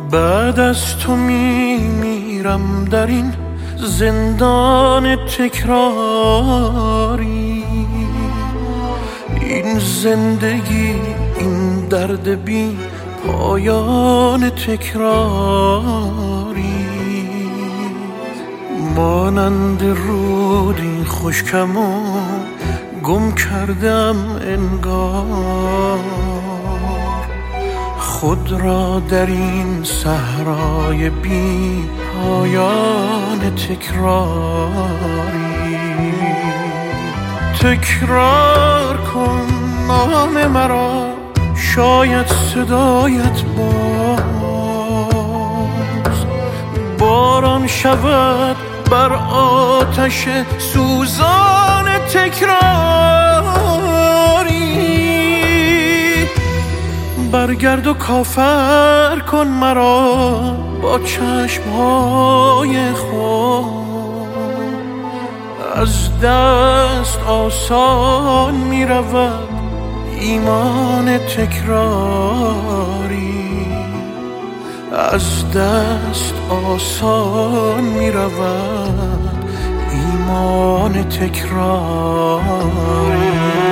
بعد از تو میمیرم در این زندان تکراری. این زندگی، این درد بی پایان تکراری، مانند رودی خشکم و گم کردم انگار خود را در این صحرای بی پایان تکراری. تکرار کن نام مرا، شاید صدایت باز باران شود بر آتش سوزان تکراری. برگرد و کافر کن مرا با چشمهای خود، از دست آسان می رود ایمان تکراری. از دست آسان می رود ایمان تکراری.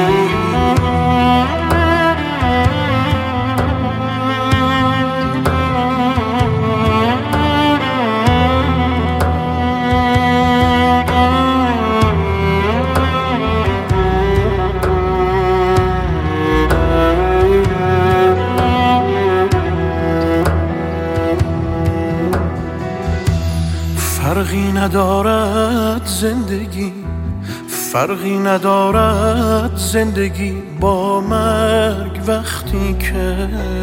فرقی ندارد زندگی، فرقی ندارد زندگی با مرگ وقتی که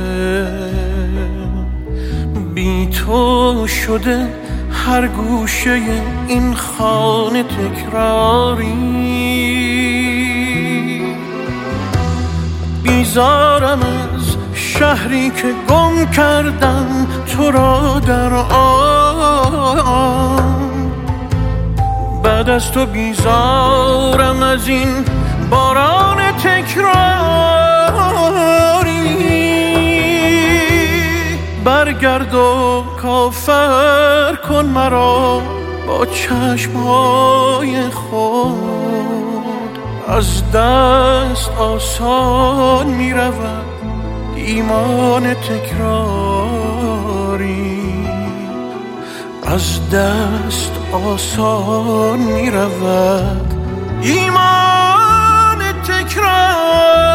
بی تو شده هر گوشه این خانه تکراری. بیزارم از شهری که گم کردم تو را در آن، بعد از تو بیزارم از این باران تکراری. برگرد و کافر کن مرا با چشمهای خود، از دست آسان می رود ایمان تکراری. از دست آسان می رود ایمان تکراری.